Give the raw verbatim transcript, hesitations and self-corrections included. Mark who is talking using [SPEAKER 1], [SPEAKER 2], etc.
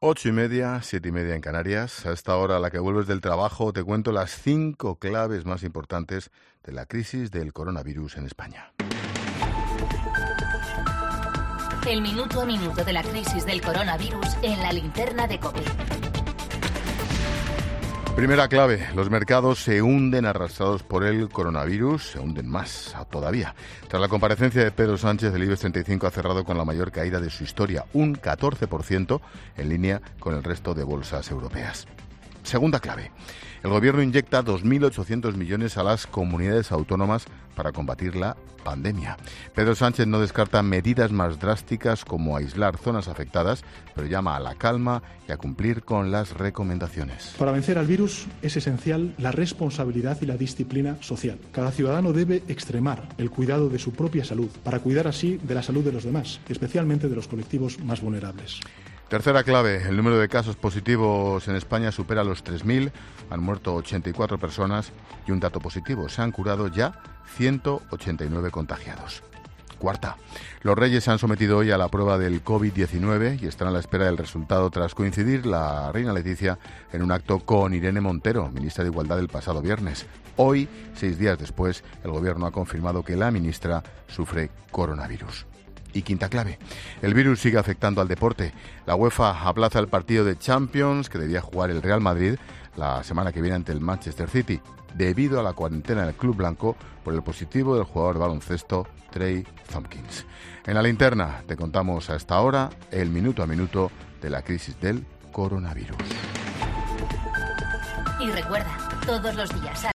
[SPEAKER 1] Ocho y media, siete y media en Canarias. A esta hora a la que vuelves del trabajo te cuento las cinco claves más importantes de la crisis del coronavirus en España.
[SPEAKER 2] El minuto a minuto de la crisis del coronavirus en la linterna de COPE.
[SPEAKER 1] Primera clave, los mercados se hunden arrastrados por el coronavirus, se hunden más todavía. Tras la comparecencia de Pedro Sánchez, el IBEX treinta y cinco ha cerrado con la mayor caída de su historia, un catorce por ciento, en línea con el resto de bolsas europeas. Segunda clave, el Gobierno inyecta dos mil ochocientos millones a las comunidades autónomas para combatir la pandemia. Pedro Sánchez no descarta medidas más drásticas como aislar zonas afectadas, pero llama a la calma y a cumplir con las recomendaciones.
[SPEAKER 3] Para vencer al virus es esencial la responsabilidad y la disciplina social. Cada ciudadano debe extremar el cuidado de su propia salud para cuidar así de la salud de los demás, especialmente de los colectivos más vulnerables.
[SPEAKER 1] Tercera clave, el número de casos positivos en España supera los tres mil, han muerto ochenta y cuatro personas y un dato positivo, se han curado ya ciento ochenta y nueve contagiados. Cuarta, los Reyes se han sometido hoy a la prueba del COVID diecinueve y están a la espera del resultado tras coincidir la reina Leticia en un acto con Irene Montero, ministra de Igualdad, el pasado viernes. Hoy, seis días después, el Gobierno ha confirmado que la ministra sufre coronavirus. Y quinta clave, el virus sigue afectando al deporte. La UEFA aplaza el partido de Champions que debía jugar el Real Madrid la semana que viene ante el Manchester City, debido a la cuarentena del club blanco por el positivo del jugador de baloncesto Trey Thompkins. En la linterna te contamos a esta hora el minuto a minuto de la crisis del coronavirus.
[SPEAKER 2] Y recuerda, todos los días